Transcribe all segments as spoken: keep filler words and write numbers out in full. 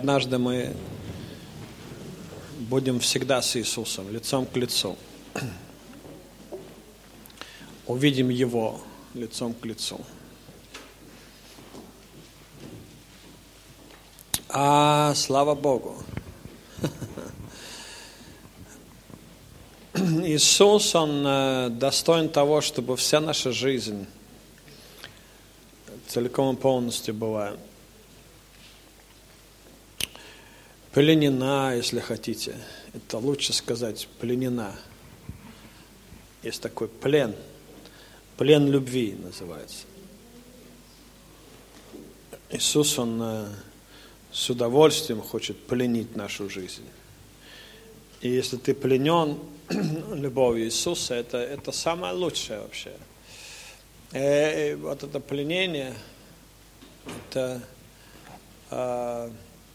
однажды мы будем всегда с Иисусом, лицом к лицу. Увидим Его лицом к лицу. А слава Богу. Иисус, Он достоин того, чтобы вся наша жизнь целиком и полностью была пленена, если хотите. Это лучше сказать пленена. Есть такой плен. Плен любви называется. Иисус, Он с удовольствием хочет пленить нашу жизнь. И если ты пленен любовью Иисуса, это, это самое лучшее вообще. И вот это пленение, это а,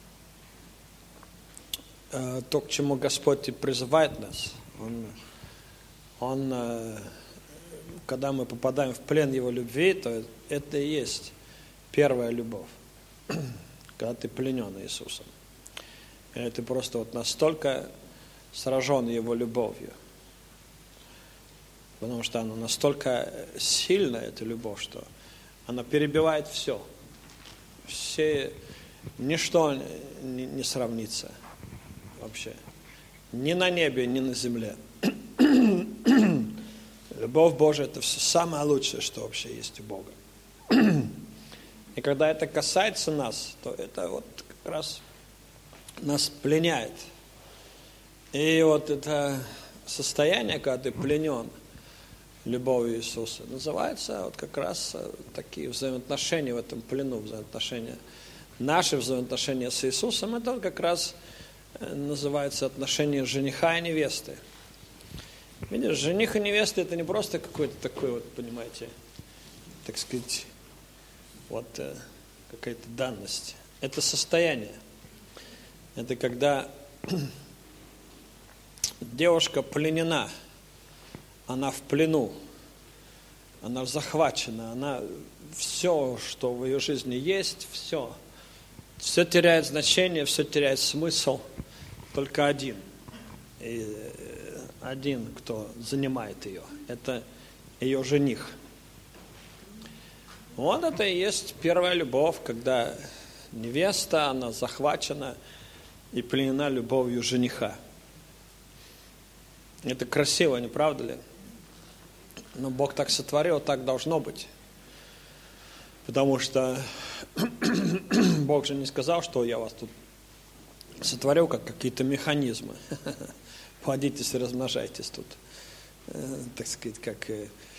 а, то, к чему Господь и призывает нас. Он, он а, когда мы попадаем в плен Его любви, то это и есть первая любовь. Когда ты пленен Иисусом. И ты просто вот настолько сражен Его любовью. Потому что она настолько сильная, эта любовь, что она перебивает все. Все, ничто не, не сравнится вообще. Ни на небе, ни на земле. Любовь Божия – это все самое лучшее, что вообще есть у Бога. И когда это касается нас, то это вот как раз нас пленяет. И вот это состояние, когда ты пленен любовью Иисуса, называется вот как раз такие взаимоотношения в этом плену, взаимоотношения. Наши взаимоотношения с Иисусом, это вот как раз называется отношения жениха и невесты. Видишь, жених и невеста – это не просто какой-то такой вот, понимаете, так сказать, вот э, какая-то данность. Это состояние. Это когда девушка пленена, она в плену, она захвачена, она все, что в ее жизни есть, все. Все теряет значение, все теряет смысл, только один. И один, кто занимает ее, это ее жених. Вот это и есть первая любовь, когда невеста, она захвачена и пленена любовью жениха. Это красиво, не правда ли? Но Бог так сотворил, так должно быть. Потому что Бог же не сказал, что я вас тут сотворил, как какие-то механизмы. Плодитесь и размножайтесь тут. Так сказать, как...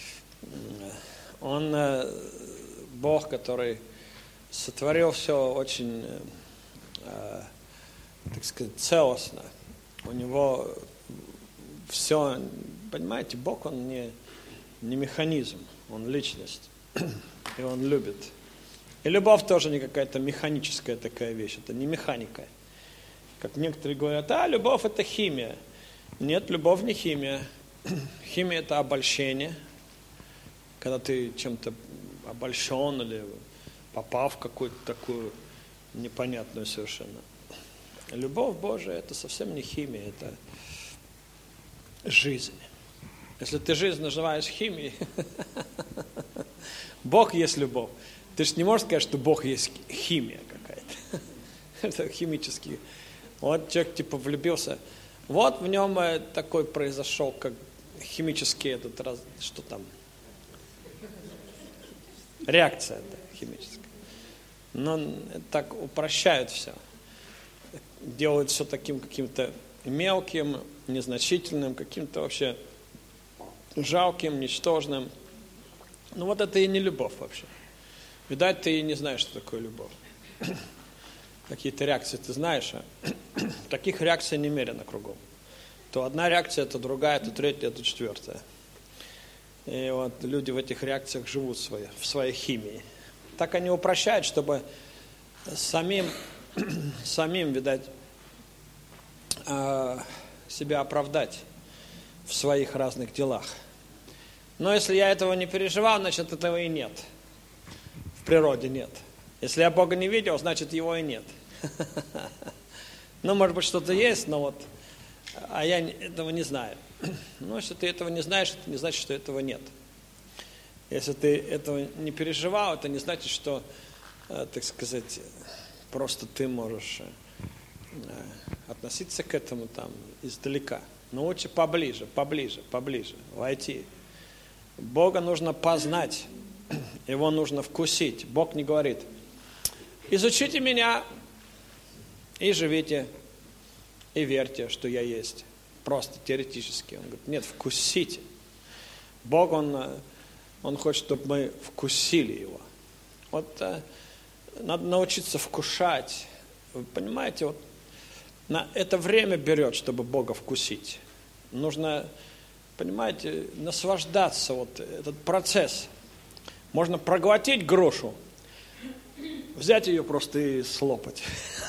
Он... Бог, который сотворил все очень, э, так сказать, целостно. У него все, понимаете, Бог, Он не, не механизм, Он личность. И Он любит. И любовь тоже не какая-то механическая такая вещь, это не механика. Как некоторые говорят, а, любовь это химия. Нет, любовь не химия. Химия это обольщение. Когда ты чем-то обольщен или попал в какую-то такую непонятную совершенно. Любовь Божия – это совсем не химия, это жизнь. Если ты жизнь называешь химией, Бог есть любовь. Ты же не можешь сказать, что Бог есть химия какая-то. Это химический. Вот человек типа влюбился. Вот в нем такой произошел, как химический этот раз, что там, реакция да, химическая. Но так упрощают все. Делают все таким каким-то мелким, незначительным, каким-то вообще жалким, ничтожным. Ну вот это и не любовь вообще. Видать, ты и не знаешь, что такое любовь. Какие-то реакции ты знаешь, а таких реакций немерено кругом. То одна реакция, то другая, то третья, то четвертая. И вот люди в этих реакциях живут в своей, в своей химии. Так они упрощают, чтобы самим, самим видать, себя оправдать в своих разных делах. Но если я этого не переживал, значит этого и нет. В природе нет. Если я Бога не видел, значит его и нет. Ну, может быть, что-то есть, но вот, а я этого не знаю. Но если ты этого не знаешь, это не значит, что этого нет. Если ты этого не переживал, это не значит, что, так сказать, просто ты можешь относиться к этому там издалека. Но лучше поближе, поближе, поближе, войти. Бога нужно познать, Его нужно вкусить. Бог не говорит: изучите меня и живите, и верьте, что я есть. Просто теоретически. Он говорит: нет, вкусите. Бог, Он, он хочет, чтобы мы вкусили Его. Вот э, надо научиться вкушать. Вы понимаете, вот на это время берет, чтобы Бога вкусить. Нужно, понимаете, наслаждаться, вот этот процесс. Можно проглотить грушу, взять ее просто и слопать.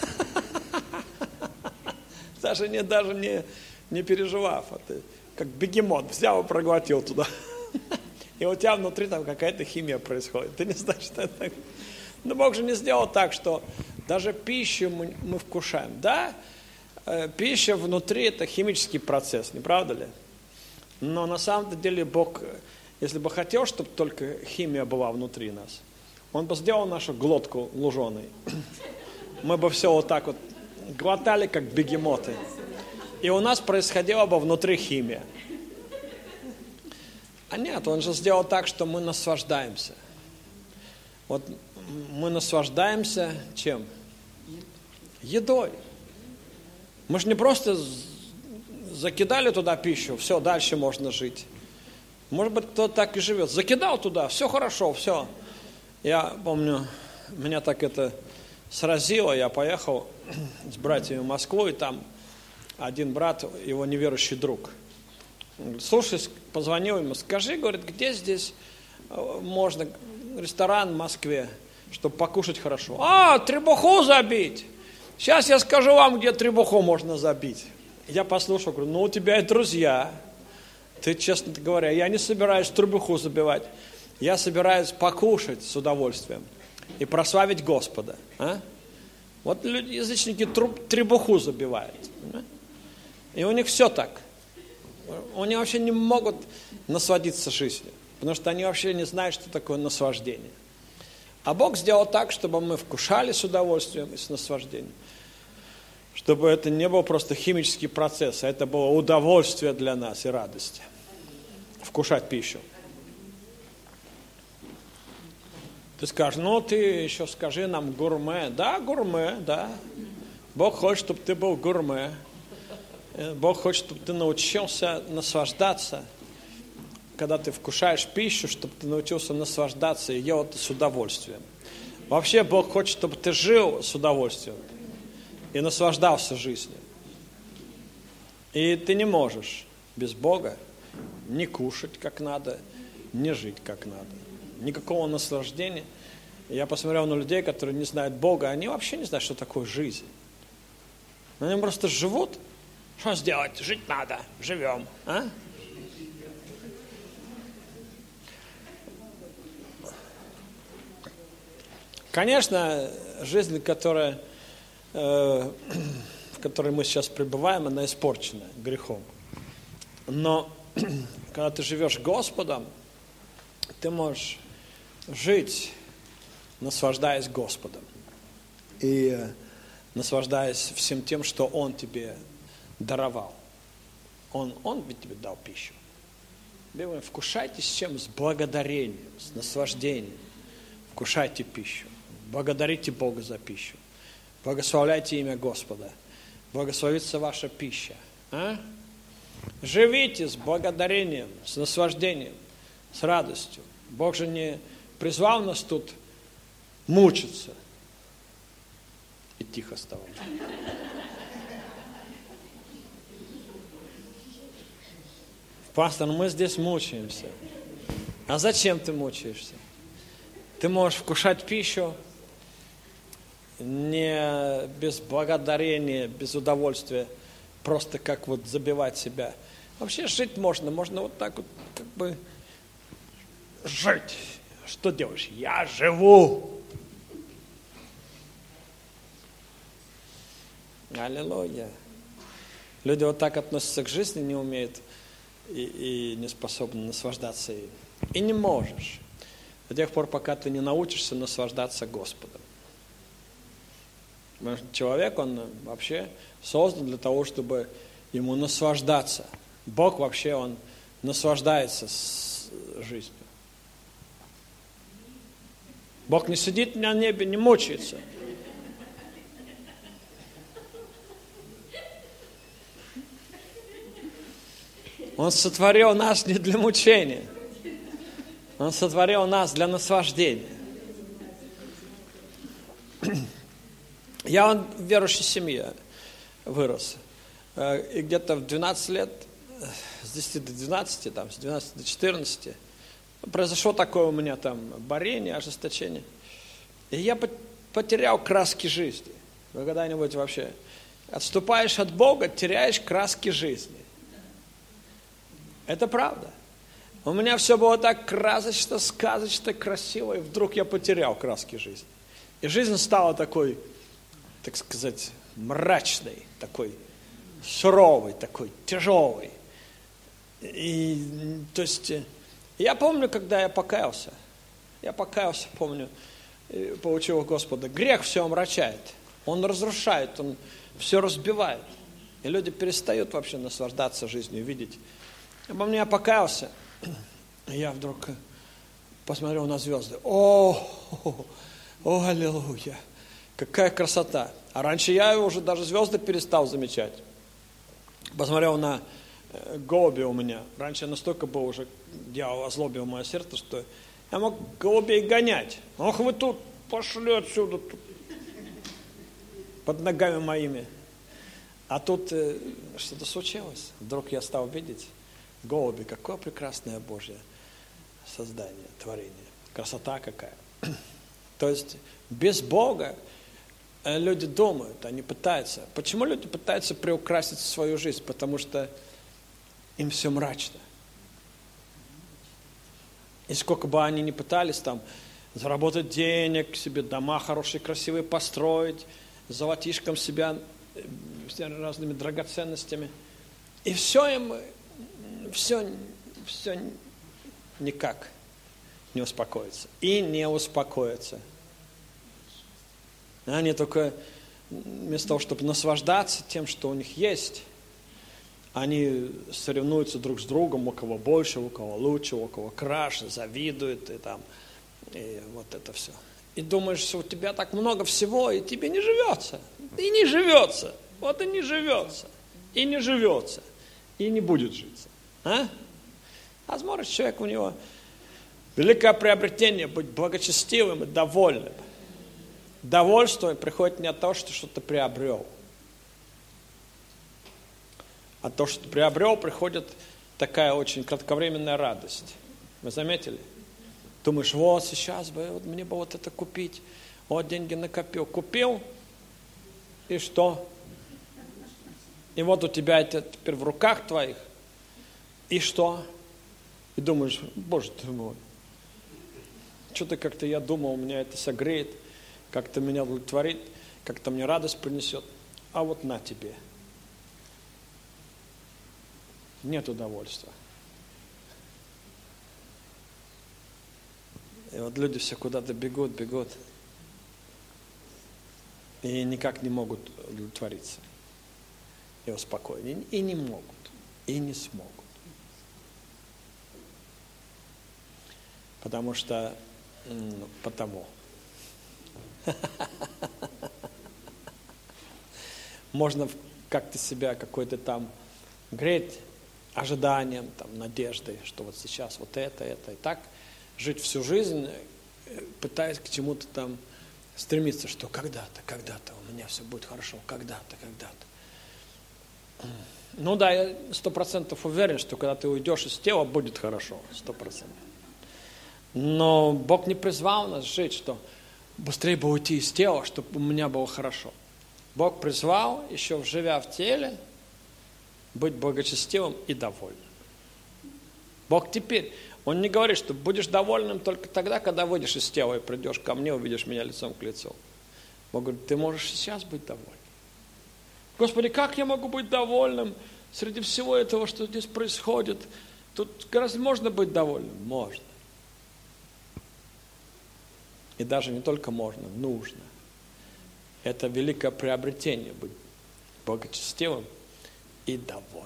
Даже не, даже не, не переживав. Это как бегемот, взял и проглотил туда. И у тебя внутри там какая-то химия происходит. Ты не знаешь, что это такое. Но Бог же не сделал так, что даже пищу мы, мы вкушаем. Да, э, пища внутри – это химический процесс, не правда ли? Но на самом деле Бог, если бы хотел, чтобы только химия была внутри нас, Он бы сделал нашу глотку луженой. Мы бы все вот так вот глотали, как бегемоты. И у нас происходила бы внутри химия. А нет, Он же сделал так, что мы наслаждаемся. Вот мы наслаждаемся чем? Едой. Мы же не просто закидали туда пищу, все, дальше можно жить. Может быть, кто-то так и живет. Закидал туда, все хорошо, все. Я помню, меня так это сразило. Я поехал с братьями в Москву, и там один брат, его неверующий друг. Он говорит: слушай, позвонил ему, скажи, говорит, где здесь можно ресторан в Москве, чтобы покушать хорошо. А, требуху забить. Сейчас я скажу вам, где требуху можно забить. Я послушал, говорю: ну, у тебя и друзья. Ты, честно говоря, я не собираюсь требуху забивать. Я собираюсь покушать с удовольствием и прославить Господа. А? Вот люди, язычники требуху забивают. И у них все так. Они вообще не могут насладиться жизнью, потому что они вообще не знают, что такое наслаждение. А Бог сделал так, чтобы мы вкушали с удовольствием и с наслаждением. Чтобы это не был просто химический процесс, а это было удовольствие для нас и радость. Вкушать пищу. Ты скажешь: ну ты еще скажи нам гурме. Да, гурме, да. Бог хочет, чтобы ты был гурме. Бог хочет, чтобы ты научился наслаждаться. Когда ты вкушаешь пищу, чтобы ты научился наслаждаться и ел это с удовольствием. Вообще Бог хочет, чтобы ты жил с удовольствием и наслаждался жизнью. И ты не можешь без Бога не кушать как надо, не жить как надо. Никакого наслаждения. Я посмотрел на людей, которые не знают Бога, они вообще не знают, что такое жизнь. Они просто живут. Что сделать? Жить надо. Живем. А? Конечно, жизнь, которая, э, в которой мы сейчас пребываем, она испорчена грехом. Но когда ты живешь Господом, ты можешь жить, наслаждаясь Господом. И э, наслаждаясь всем тем, что Он тебе даровал. Он, он ведь тебе дал пищу. Вкушайте с чем? С благодарением, с наслаждением. Вкушайте пищу. Благодарите Бога за пищу. Благословляйте имя Господа. Благословится ваша пища. А? Живите с благодарением, с наслаждением, с радостью. Бог же не призвал нас тут мучиться и тихо оставаться. Пастор, мы здесь мучаемся. А зачем ты мучаешься? Ты можешь вкушать пищу не без благодарения, без удовольствия, просто как вот забивать себя. Вообще жить можно, можно вот так вот как бы жить. Что делаешь? Я живу. Аллилуйя. Люди вот так относятся к жизни, не умеют и, и не способны наслаждаться ей. И не можешь. До тех пор, пока ты не научишься наслаждаться Господом. Потому что человек, он вообще создан для того, чтобы ему наслаждаться. Бог вообще, он наслаждается с жизнью. Бог не сидит на небе, не мучается. Он сотворил нас не для мучения. Он сотворил нас для наслаждения. Я он в верующей семье вырос. И где-то в двенадцать лет, с десяти до двенадцати, там, с двенадцати до четырнадцати, произошло такое у меня там борение, ожесточение. И я потерял краски жизни. Вы когда-нибудь вообще отступаешь от Бога, теряешь краски жизни. Это правда. У меня все было так красочно, сказочно, красиво, и вдруг я потерял краски жизни. И жизнь стала такой, так сказать, мрачной, такой суровой, такой тяжелой. И, то есть, я помню, когда я покаялся, я покаялся, помню, получил у Господа, грех все омрачает, он разрушает, он все разбивает. И люди перестают вообще наслаждаться жизнью, видеть. Я помню, я покаялся, и я вдруг посмотрел на звезды. О, о, о, аллилуйя, какая красота. А раньше я уже даже звезды перестал замечать. Посмотрел на голуби у меня. Раньше я настолько был уже, дьявол озлобил мое сердце, что я мог голубей гонять. Ох, вы тут, пошли отсюда, тут, под ногами моими. А тут э, что-то случилось. Вдруг я стал видеть голуби. Какое прекрасное Божье создание, творение. Красота какая. То есть без Бога люди думают, они пытаются. Почему люди пытаются приукрасить свою жизнь? Потому что им все мрачно. И сколько бы они ни пытались там заработать денег, себе дома хорошие, красивые построить, золотишком себя, разными драгоценностями. И все им, все, все никак не успокоится. И не успокоится. Они только вместо того, чтобы наслаждаться тем, что у них есть, они соревнуются друг с другом, у кого больше, у кого лучше, у кого краше, завидуют и там, и вот это все. И думаешь, что у тебя так много всего, и тебе не живется. И не живется. Вот и не живется. И не живется. И не будет житься. А? А смотришь, человек, у него великое приобретение быть благочестивым и довольным. Довольство приходит не от того, что что-то приобрел. А то, что приобрел, приходит такая очень кратковременная радость. Вы заметили? Думаешь, вот сейчас бы, вот мне бы вот это купить. Вот деньги накопил. Купил, и что? И вот у тебя это теперь в руках твоих. И что? И думаешь, Боже ты мой, что-то как-то я думал, меня это согреет, как-то меня удовлетворит, как-то мне радость принесет. А вот на тебе. Нет удовольствия. И вот люди все куда-то бегут, бегут. И никак не могут удовлетвориться. И успокоить. И не могут. И не смогут. Потому что... Ну, потому. Можно как-то себя какой-то там греть ожиданием, там, надеждой, что вот сейчас вот это, это. И так жить всю жизнь, пытаясь к чему-то там стремиться, что когда-то, когда-то у меня все будет хорошо, когда-то, когда-то. Ну да, я сто процентов уверен, что когда ты уйдешь из тела, будет хорошо, сто процентов. Но Бог не призвал нас жить, что быстрее бы уйти из тела, чтобы у меня было хорошо. Бог призвал, еще живя в теле, быть благочестивым и довольным. Бог теперь, Он не говорит, что будешь довольным только тогда, когда выйдешь из тела и придешь ко мне, увидишь меня лицом к лицу. Бог говорит, ты можешь сейчас быть довольным. Господи, как я могу быть довольным среди всего этого, что здесь происходит? Тут разве можно быть довольным? Можно. И даже не только можно, нужно. Это великое приобретение быть благочестивым и довольным.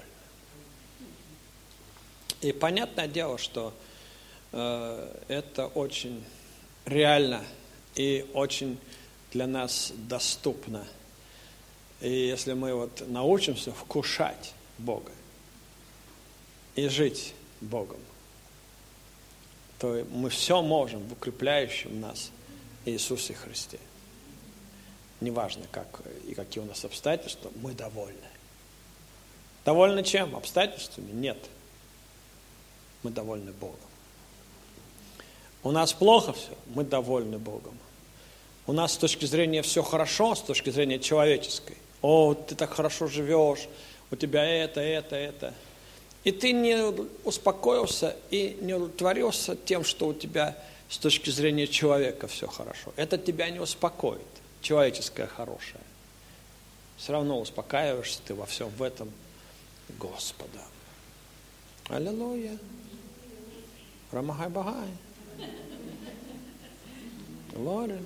И понятное дело, что э, это очень реально и очень для нас доступно. И если мы вот научимся вкушать Бога и жить Богом, то мы все можем в укрепляющем нас Иисусе Христе. Неважно, как и какие у нас обстоятельства, мы довольны. Довольны чем? Обстоятельствами? Нет. Мы довольны Богом. У нас плохо все, мы довольны Богом. У нас с точки зрения все хорошо, с точки зрения человеческой. О, ты так хорошо живешь, у тебя это, это, это. И ты не успокоился и не удовлетворился тем, что у тебя с точки зрения человека все хорошо. Это тебя не успокоит, человеческое хорошее. Все равно успокаиваешься ты во всем в этом Господа. Аллилуйя. Рамахай-багай. Глория.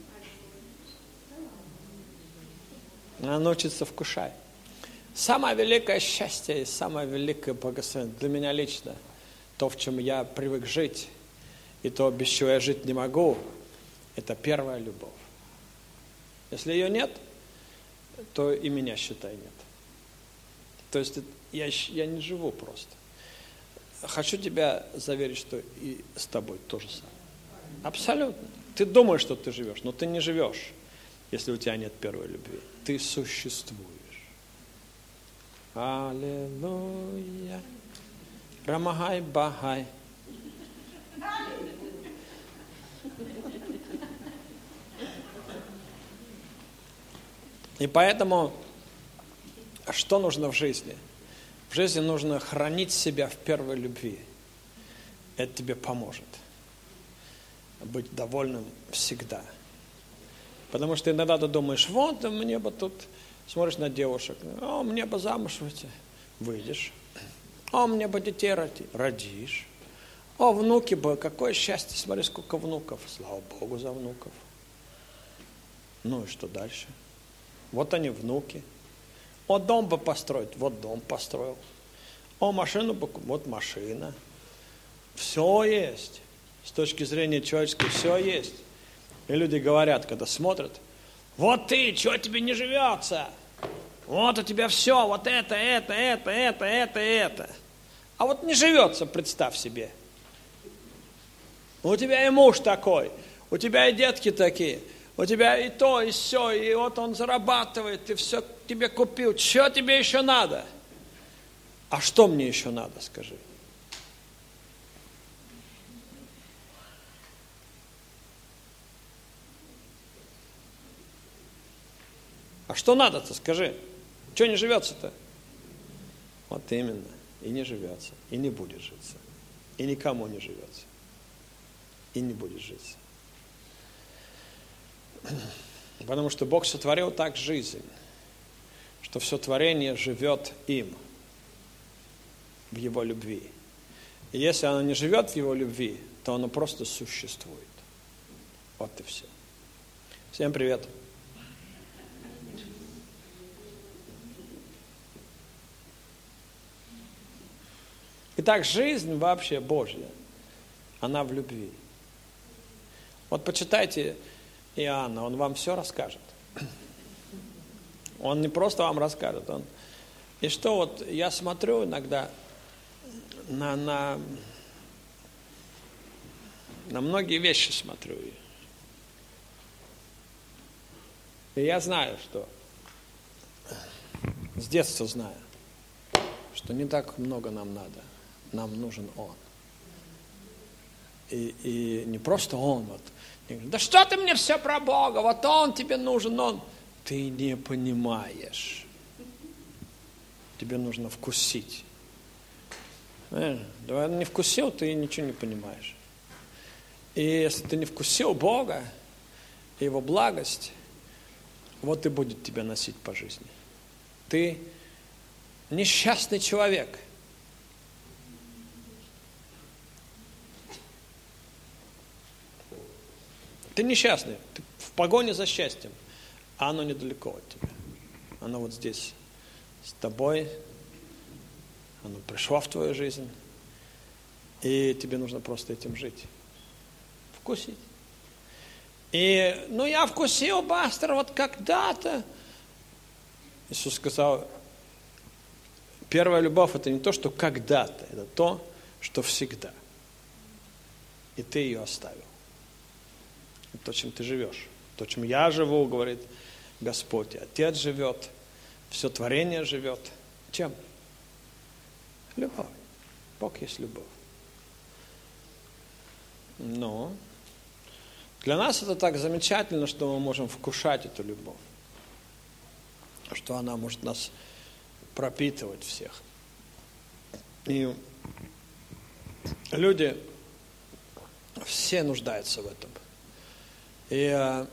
Надо научиться вкушать. Самое великое счастье и самое великое благословение для меня лично, то, в чем я привык жить, и то, без чего я жить не могу, это первая любовь. Если ее нет, то и меня, считай, нет. То есть я, я не живу просто. Хочу тебя заверить, что и с тобой то же самое. Абсолютно. Ты думаешь, что ты живешь, но ты не живешь, если у тебя нет первой любви. Ты существуешь. Аллилуйя. Рамахай-багай. И поэтому, что нужно в жизни? В жизни нужно хранить себя в первой любви. Это тебе поможет быть довольным всегда. Потому что иногда ты думаешь, вот мне бы тут, смотришь на девушек, о, мне бы замуж выйти, выйдешь. О, мне бы детей роди, родишь. О, внуки бы, какое счастье, смотри, сколько внуков. Слава Богу за внуков. Ну и что дальше? Вот они, внуки. О, дом бы построить, вот дом построил. О, машину бы, вот машина. Все есть. С точки зрения человеческой все есть. И люди говорят, когда смотрят, вот ты, чего тебе не живется? Вот у тебя все, вот это, это, это, это, это, это. А вот не живется, представь себе. У тебя и муж такой, у тебя и детки такие, у тебя и то, и все, и вот он зарабатывает, ты все тебе купил. Что тебе еще надо? А что мне еще надо, скажи? А что надо-то, скажи? Чего не живется-то? Вот именно. И не живется, и не будет житься. И никому не живется. И не будет житься. Потому что Бог сотворил так жизнь, что все творение живет им в Его любви. И если оно не живет в Его любви, то оно просто существует. Вот и все. Всем привет. Итак, жизнь вообще Божья, она в любви. Вот почитайте Иоанна, он вам все расскажет. Он не просто вам расскажет, он... И что вот я смотрю иногда на, на, на многие вещи смотрю. И я знаю, что с детства знаю, что не так много нам надо. Нам нужен Он. И, и не просто Он. Вот. Да что ты мне все про Бога? Вот Он тебе нужен, Он. Ты не понимаешь. Тебе нужно вкусить. Э, да, не вкусил, ты ничего не понимаешь. И если ты не вкусил Бога, Его благость, вот и будет тебя носить по жизни. Ты несчастный человек. Ты несчастный, ты в погоне за счастьем, а оно недалеко от тебя. Оно вот здесь с тобой, оно пришло в твою жизнь, и тебе нужно просто этим жить, вкусить. И, ну, я вкусил, пастор, вот когда-то. Иисус сказал, первая любовь – это не то, что когда-то, это то, что всегда. И ты ее оставил. Это то, чем ты живешь. То, чем я живу, говорит Господь, и Отец живет, все творение живет. Чем? Любовь. Бог есть любовь. Но для нас это так замечательно, что мы можем вкушать эту любовь. Что она может нас пропитывать всех. И люди все нуждаются в этом. И э,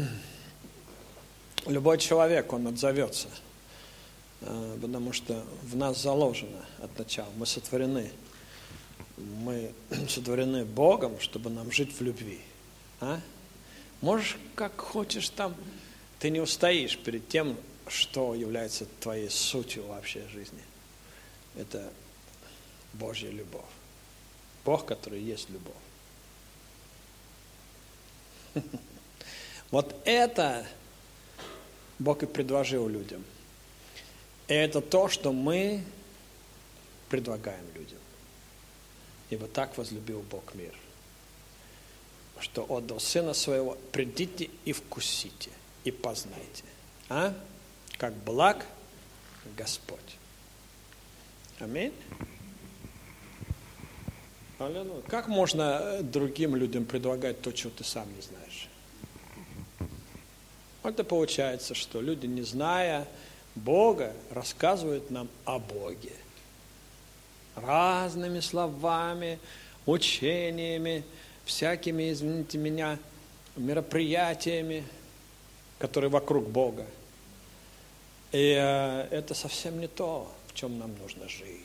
любой человек, он отзовется. Э, потому что в нас заложено от начала. Мы сотворены. Мы сотворены Богом, чтобы нам жить в любви. А? Можешь как хочешь там, ты не устоишь перед тем, что является твоей сутью вообще жизни. Это Божья любовь. Бог, который есть любовь. Вот это Бог и предложил людям. И это то, что мы предлагаем людям. Ибо так возлюбил Бог мир, что отдал Сына Своего. Придите и вкусите, и познайте. А? Как благ Господь. Аминь. Аллилуйя. Как можно другим людям предлагать то, чего ты сам не знаешь? Это получается, что люди, не зная Бога, рассказывают нам о Боге. Разными словами, учениями, всякими, извините меня, мероприятиями, которые вокруг Бога. И э, это совсем не то, в чем нам нужно жить.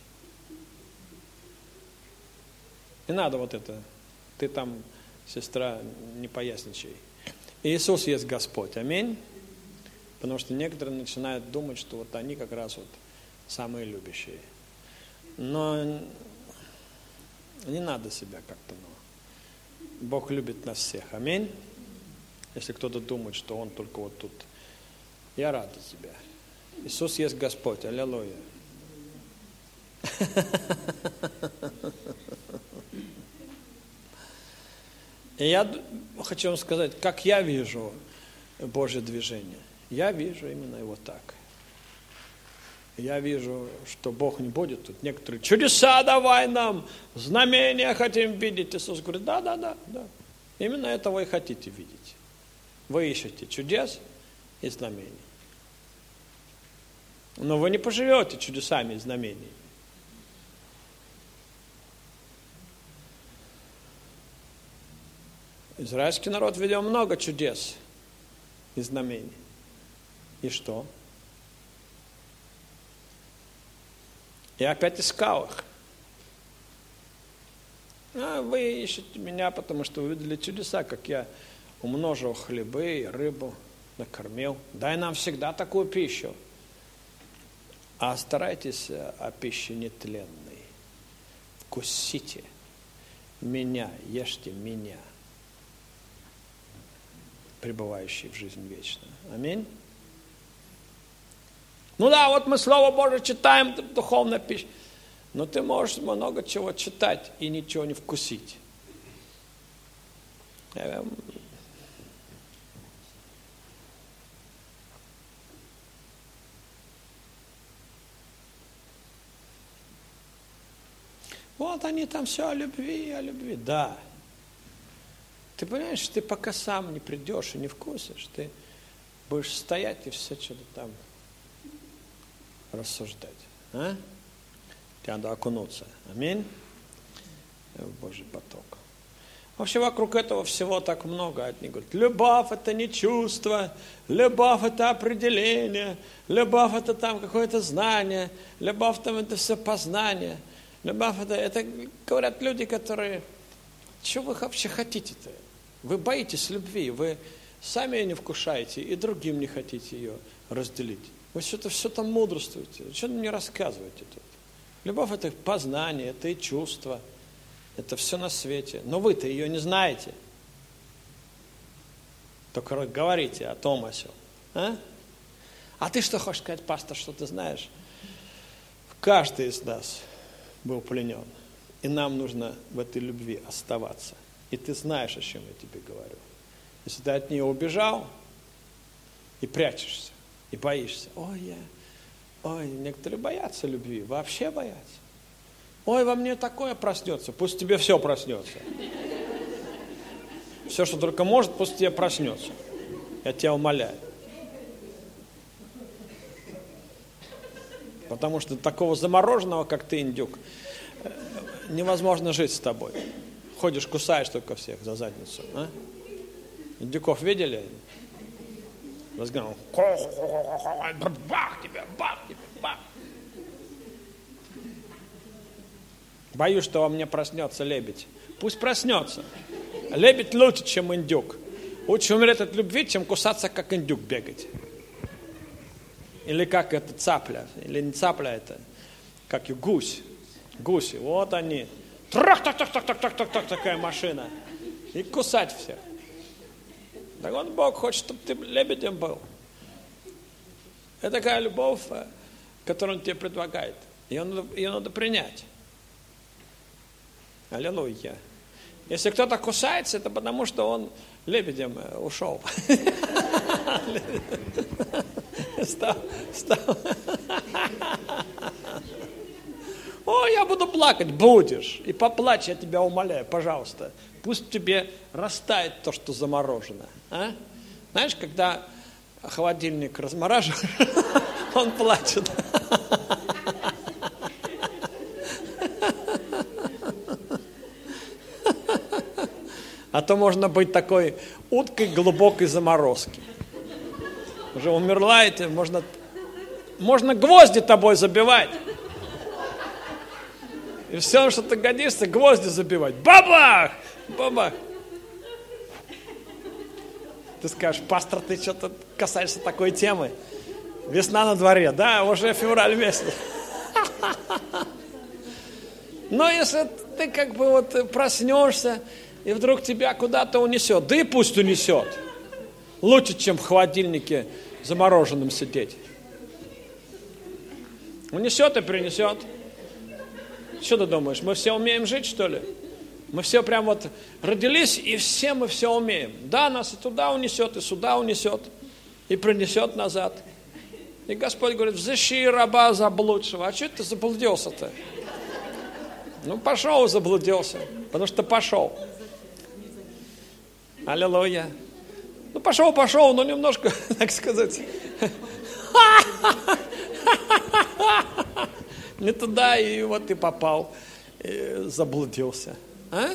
Не надо вот это. Ты там, сестра, не поясничай. Иисус есть Господь. Аминь. Потому что некоторые начинают думать, что вот они как раз вот самые любящие. Но не надо себя как-то. Ну. Бог любит нас всех. Аминь. Если кто-то думает, что Он только вот тут. Я рад за тебя. Иисус есть Господь. Аллилуйя. И я хочу вам сказать, как я вижу Божье движение. Я вижу именно его так. Я вижу, что Бог не будет тут. Некоторые, чудеса давай нам, знамения хотим видеть. Иисус говорит, да, да, да, да. Именно это вы и хотите видеть. Вы ищете чудес и знамений. Но вы не поживете чудесами и знамениями. Израильский народ видел много чудес и знамений. И что? И опять искал их. А вы ищете меня, потому что вы видели чудеса, как я умножил хлебы и рыбу, накормил. Дай нам всегда такую пищу. А старайтесь о пище нетленной. Вкусите меня, ешьте меня, пребывающий в жизнь вечную. Аминь. Ну да, вот мы Слово Божие читаем, духовная пища. Но ты можешь много чего читать и ничего не вкусить. Вот они там все о любви, о любви. Да. Ты понимаешь, ты пока сам не придешь и не вкусишь, ты будешь стоять и все что-то там рассуждать. А? Тебе надо окунуться. Аминь. В Божий поток. Вообще вокруг этого всего так много. Одни говорят, любовь это не чувство, любовь это определение, любовь это там какое-то знание, любовь там это все познание. Любовь это, это говорят люди, которые, что вы вообще хотите-то? Вы боитесь любви, вы сами ее не вкушаете и другим не хотите ее разделить. Вы что-то все там мудрствуете, что мне рассказываете тут? Любовь это познание, это и чувство. Это все на свете. Но вы-то ее не знаете. Только говорите о том, о сём. А? А ты что хочешь сказать, пастор, что ты знаешь? Каждый из нас был пленен. И нам нужно в этой любви оставаться. И ты знаешь, о чем я тебе говорю. Если ты от нее убежал и прячешься, и боишься. Ой, я... Ой, некоторые боятся любви, вообще боятся. Ой, во мне такое проснется, пусть тебе все проснется. Все, что только может, пусть тебе проснется. Я тебя умоляю. Потому что такого замороженного, как ты, индюк, невозможно жить с тобой. Ходишь, кусаешь только всех за задницу. А? Индюков видели? Разгонял. Бах тебе, бах тебе, бах. Боюсь, что во мне проснется лебедь. Пусть проснется. Лебедь лучше, чем индюк. Лучше умереть от любви, чем кусаться, как индюк, бегать. Или как это цапля. Или не цапля это. Как и гусь. Гуси. Вот они. Трах-так-так-так-так-так-так, такая машина. И кусать всех. Так вот Бог хочет, чтобы ты лебедем был. Это такая любовь, которую Он тебе предлагает. Ее надо, ее надо принять. Аллилуйя. Если кто-то кусается, это потому, что он лебедем ушел. Стал, стал. О, я буду плакать. Будешь. И поплачь, я тебя умоляю, пожалуйста. Пусть тебе растает то, что заморожено. А? Знаешь, когда холодильник размораживаешь, он плачет. А то можно быть такой уткой глубокой заморозки. Уже умерла, и можно, можно гвозди тобой забивать. И все, что ты годишься, гвозди забивать. Бабах! Бабах! Ты скажешь, пастор, ты что-то касаешься такой темы. Весна на дворе, да, уже февраль месяц. Но если ты как бы вот проснешься, и вдруг тебя куда-то унесет. Да и пусть унесет. Лучше, чем в холодильнике замороженным сидеть. Унесет и принесет. Что ты думаешь, мы все умеем жить, что ли? Мы все прям вот родились, и все мы все умеем. Да, нас и туда унесет, и сюда унесет, и принесет назад. И Господь говорит, взыщи раба заблудшего. А что ты заблудился-то? Ну, пошел и заблудился, потому что пошел. Аллилуйя. Ну, пошел, пошел, но немножко, так сказать, не туда, и вот ты попал, и заблудился. А?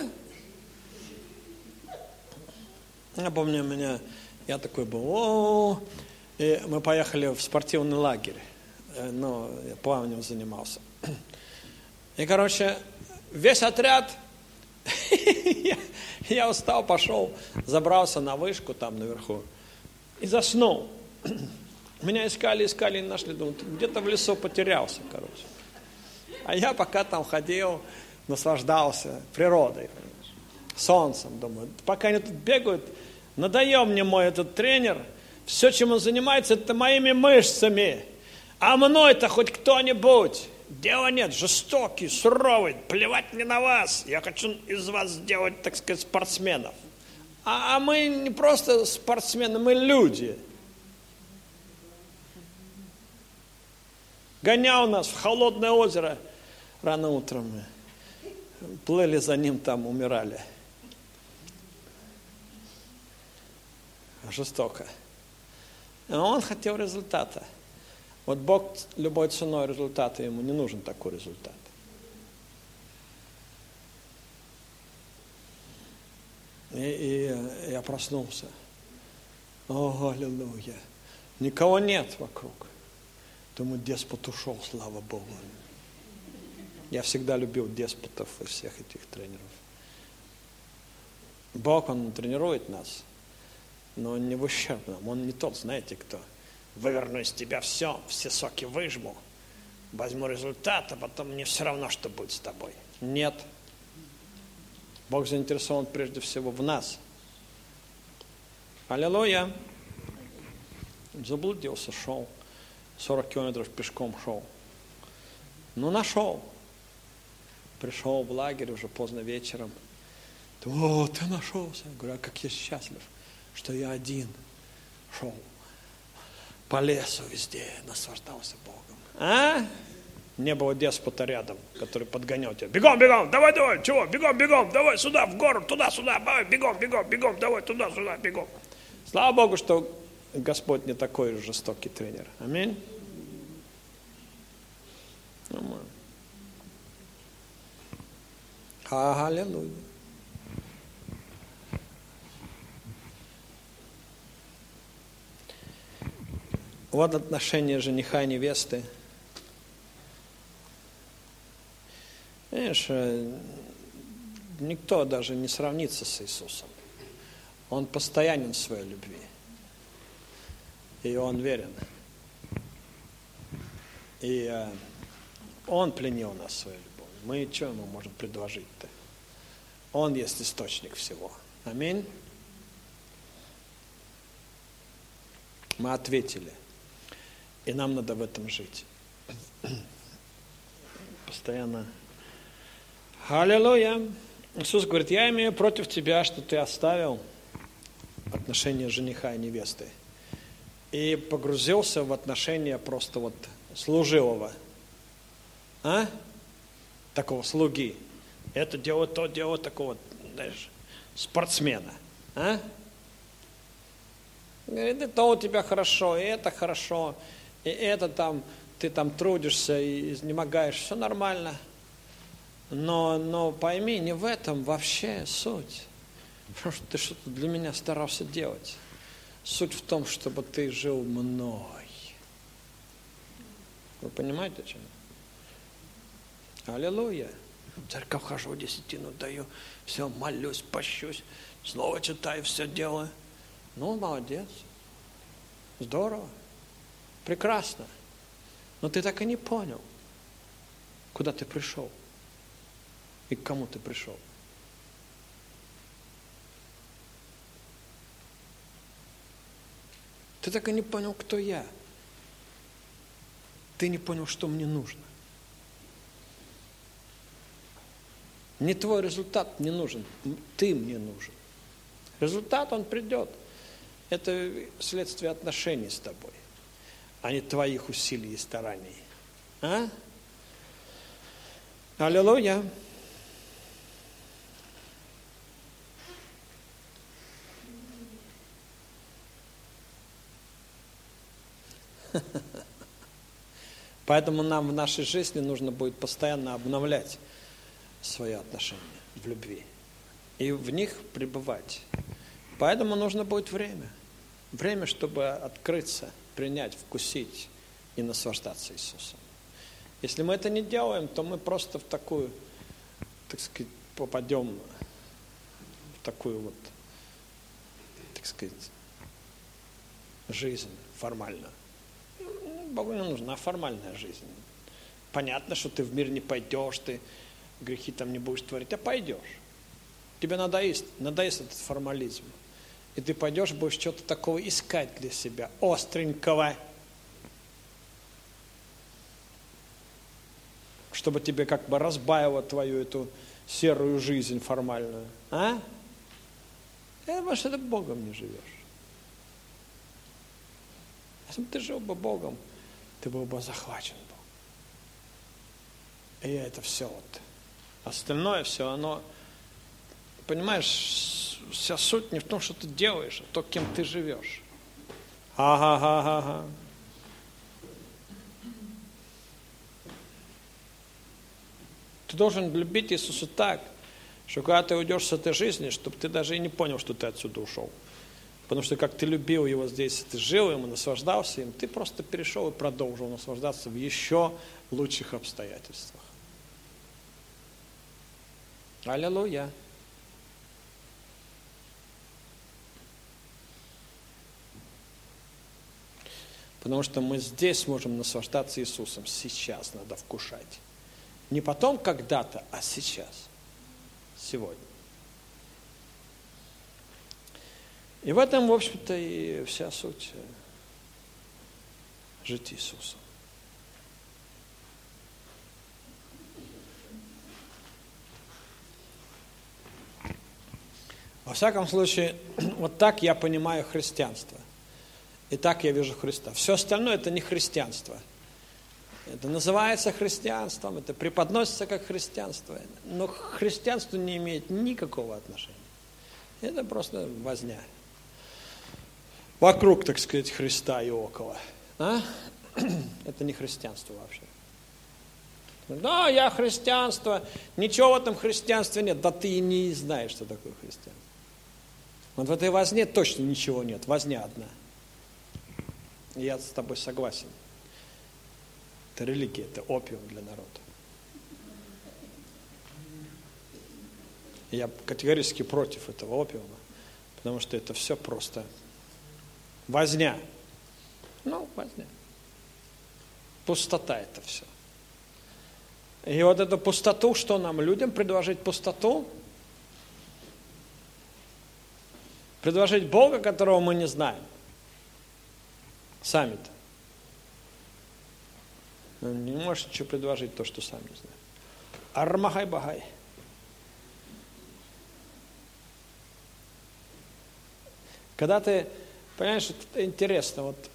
Я помню, у меня, я такой был, о, и мы поехали в спортивный лагерь, ну, я плаванием занимался. И, короче, весь отряд... Я устал, пошел, забрался на вышку там наверху и заснул. Меня искали, искали, не нашли. Думаю, где-то в лесу потерялся, короче. А я пока там ходил, наслаждался природой, солнцем. Думаю, пока они тут бегают, надоел мне мой этот тренер. Все, чем он занимается, это моими мышцами. А мной-то хоть кто-нибудь. Дела нет, жестокий, суровый, плевать мне на вас. Я хочу из вас сделать, так сказать, спортсменов. А, а мы не просто спортсмены, мы люди. Гонял нас в холодное озеро рано утром. Мы плыли за ним, там умирали. Жестоко. Но он хотел результата. Вот Бог любой ценой результата, ему не нужен такой результат. И, и я проснулся. О, аллилуйя. Никого нет вокруг. Думаю, деспот ушел, слава Богу. Я всегда любил деспотов и всех этих тренеров. Бог, Он тренирует нас, но не в ущерб нам. Он не тот, знаете, кто. Выверну из тебя все, все соки выжму, возьму результат, а потом мне все равно, что будет с тобой. Нет. Бог заинтересован прежде всего в нас. Аллилуйя. Заблудился, шел. сорок километров пешком шел. Ну, нашел. Пришел в лагерь уже поздно вечером. О, ты нашелся. Я говорю, а как я счастлив, что я один шел по лесу везде, наслаждался Богом. А? Не было деспота рядом, который подгонял тебя. Бегом, бегом, давай, давай, чего? Бегом, бегом, давай сюда, в гору, туда, сюда, давай, бегом, бегом, бегом, давай, туда, сюда, бегом. Слава Богу, что Господь не такой жестокий тренер. Аминь. Аминь. Аллилуйя. Вот отношения жениха и невесты. Знаешь, никто даже не сравнится с Иисусом. Он постоянен в своей любви. И Он верен. И э, Он пленил нас своей любовью. Мы что Ему можем предложить-то? Он есть источник всего. Аминь. Мы ответили. И нам надо в этом жить. Постоянно. Аллилуйя. Иисус говорит, я имею против тебя, что ты оставил отношения жениха и невесты. И погрузился в отношения просто вот служилого. А? Такого слуги. Это делает, то делает, такого, знаешь, спортсмена. А? Говорит, это у тебя хорошо, и это хорошо, и это там, ты там трудишься и изнемогаешь, все нормально. Но, но пойми, не в этом вообще суть. Потому что ты что-то для меня старался делать. Суть в том, чтобы ты жил мной. Вы понимаете, о чем? Аллилуйя. В церковь хожу, десятину даю, все, молюсь, пощусь, слово читаю, все делаю. Ну, молодец. Здорово. Прекрасно. Но ты так и не понял, куда ты пришел и к кому ты пришел. Ты так и не понял, кто я. Ты не понял, что мне нужно. Не твой результат мне нужен, ты мне нужен. Результат, он придет. Это следствие отношений с тобой, а не твоих усилий и стараний. А? Аллилуйя. Поэтому нам в нашей жизни нужно будет постоянно обновлять свои отношения в любви и в них пребывать. Поэтому нужно будет время. Время, чтобы открыться, принять, вкусить и наслаждаться Иисусом. Если мы это не делаем, то мы просто в такую, так сказать, попадем в такую вот, так сказать, жизнь формальную. Богу не нужна формальная жизнь. Понятно, что ты в мир не пойдешь, ты грехи там не будешь творить, а пойдешь. Тебе надоест, надоест этот формализм. И ты пойдешь, будешь что-то такого искать для себя, остренького, чтобы тебе как бы разбавило твою эту серую жизнь формальную. А? Это потому что ты Богом не живешь. Если бы ты жил бы Богом, ты был бы захвачен Богом. И это все вот. Остальное все, оно, понимаешь, вся суть не в том, что ты делаешь, а то, кем ты живешь. Ага-га-га-га. Ты должен любить Иисуса так, Что когда ты уйдешь с этой жизни, чтобы ты даже и не понял, что ты отсюда ушел. Потому что как ты любил его здесь, ты жил ему, наслаждался им, ты просто перешел и продолжил наслаждаться в еще лучших обстоятельствах. Аллилуйя. Потому что мы здесь можем наслаждаться Иисусом. Сейчас надо вкушать. Не потом когда-то, а сейчас. Сегодня. И в этом, в общем-то, и вся суть жить Иисусом. Во всяком случае, вот так я понимаю христианство. И так я вижу Христа. Все остальное это не христианство. Это называется христианством, это преподносится как христианство. Но к христианству не имеет никакого отношения. Это просто возня. Вокруг, так сказать, Христа и около. А? Это не христианство вообще. Да, я христианство. Ничего в этом христианстве нет. Да ты и не знаешь, что такое христианство. Вот в этой возне точно ничего нет. Возня одна. Я с тобой согласен. Это религия, это опиум для народа. Я категорически против этого опиума, потому что это все просто возня. Ну, возня. Пустота это все. И вот эту пустоту, что нам, людям, предложить пустоту? Предложить Бога, которого мы не знаем. Сами-то. Ну, не можешь ничего предложить то, что сам не знаешь. Армахай-бахай. Когда ты, понимаешь, это интересно, вот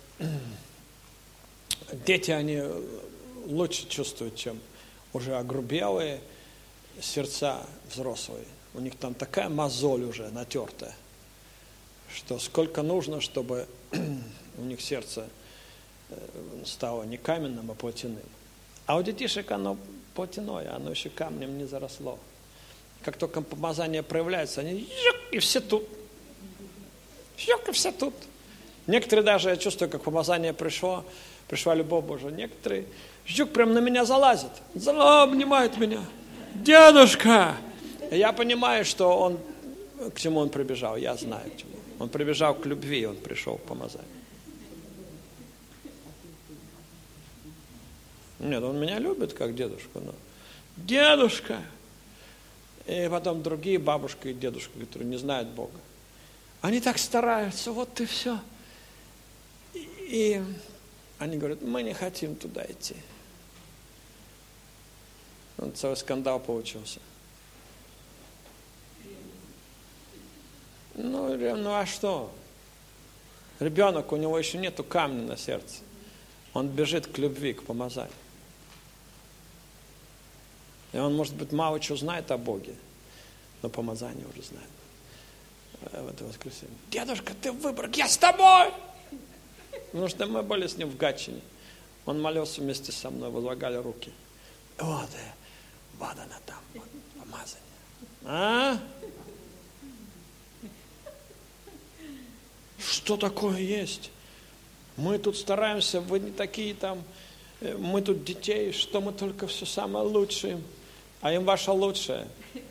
дети, они лучше чувствуют, чем уже огрубелые сердца взрослые. У них там такая мозоль уже натертая, что сколько нужно, чтобы у них сердце стало не каменным, а плотяным. А у детишек оно плотяное, оно еще камнем не заросло. Как только помазание проявляется, они и все тут. И все тут. Некоторые даже, я чувствую, как помазание пришло, пришла любовь Божия. Некоторые, жук прям на меня залазит, обнимает меня. Дедушка! И я понимаю, что он, к чему он прибежал, я знаю к чему. Он прибежал к любви, он пришел к помазанию. Нет, он меня любит, как дедушку, но дедушка! И потом другие бабушка и дедушка, которые не знают Бога. Они так стараются, вот и все. И, и они говорят, мы не хотим туда идти. Вот целый скандал получился. Ну, ну а что? Ребенок, у него еще нету камня на сердце. Он бежит к любви, к помазанию. И он, может быть, мало чего знает о Боге, но помазание уже знает. В это воскресенье. Дедушка, ты выбрал, я с тобой! Потому что мы были с ним в Гатчине. Он молился вместе со мной, возлагали руки. Вот, вот она там, вот, помазание. А? Что такое есть? Мы тут стараемся, вы не такие там, мы тут детей, что мы только все самое лучшее, а им ваше лучшее.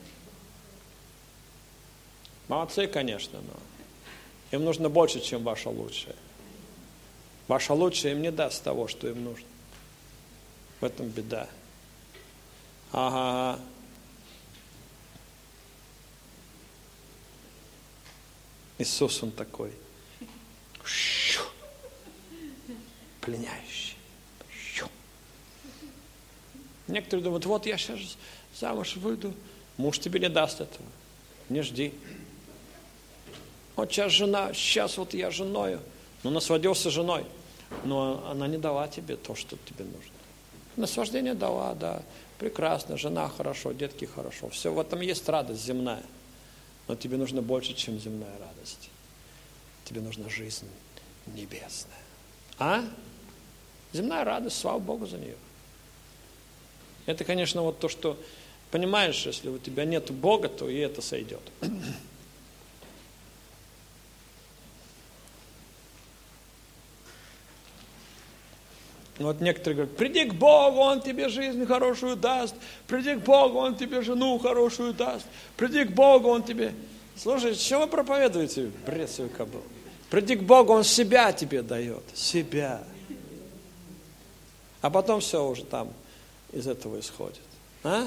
Молодцы, конечно, но им нужно больше, чем ваше лучшее. Ваше лучшее им не даст того, что им нужно. В этом беда. Ага. Иисус, Он такой. Пленяющий. Некоторые думают, вот я сейчас замуж выйду, муж тебе не даст этого. Не жди. Вот сейчас жена, сейчас вот я женою. Ну, насладился женой. Но она не дала тебе то, что тебе нужно. Наслаждение дала, да. Прекрасно, жена хорошо, детки хорошо. Все, в этом есть радость земная. Но тебе нужно больше, чем земная радость. Тебе нужна жизнь небесная. А? Земная радость, слава Богу за нее. Это, конечно, вот то, что Понимаешь, если у тебя нет Бога, то и это сойдет. Вот некоторые говорят, приди к Богу, Он тебе жизнь хорошую даст. Приди к Богу, Он тебе жену хорошую даст. Приди к Богу, Он тебе... Слушай, что вы проповедуете, бред свой кобыл? Приди к Богу, Он себя тебе дает. Себя. А потом все уже там из этого исходит. А?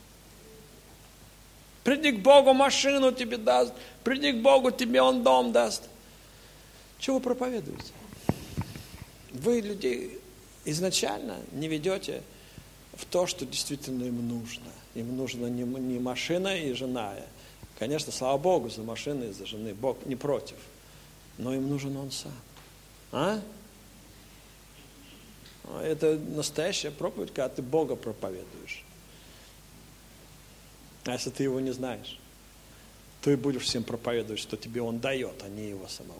Приди к Богу, машину тебе даст. Приди к Богу, тебе Он дом даст. Чего вы проповедуете? Вы людей изначально не ведете в то, что действительно им нужно. Им нужна не, не машина и жена. Конечно, слава Богу за машины и за жены. Бог не против. Но им нужен Он сам. А? Это настоящая проповедь, когда ты Бога проповедуешь. А если ты Его не знаешь, то и будешь всем проповедовать, что тебе Он дает, а не Его самого.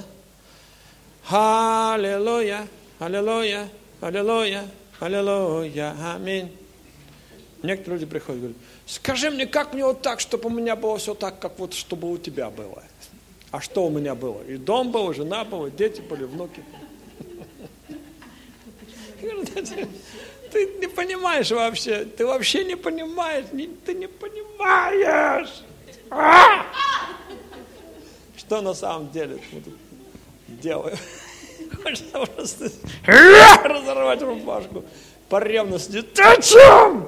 А? Аллилуйя, аллилуйя, аллилуйя, аллилуйя, аминь. Некоторые люди приходят и говорят, скажи мне, как мне вот так, чтобы у меня было все так, как вот, чтобы у тебя было. А что у меня было? И дом был, и жена была, и дети были, внуки. Ты не понимаешь вообще, ты вообще не понимаешь, ты не понимаешь. Что на самом деле мы тут делаем? Хочется просто разорвать рубашку по ревности. Ты о чем?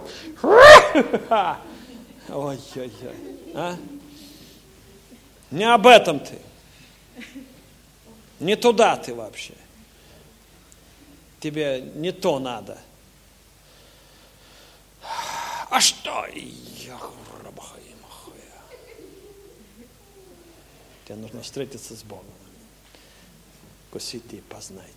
Ой-ой-ой. А? Не об этом ты. Не туда ты вообще. Тебе не то надо. А что? Тебе нужно встретиться с Богом. Вкусите и познайте.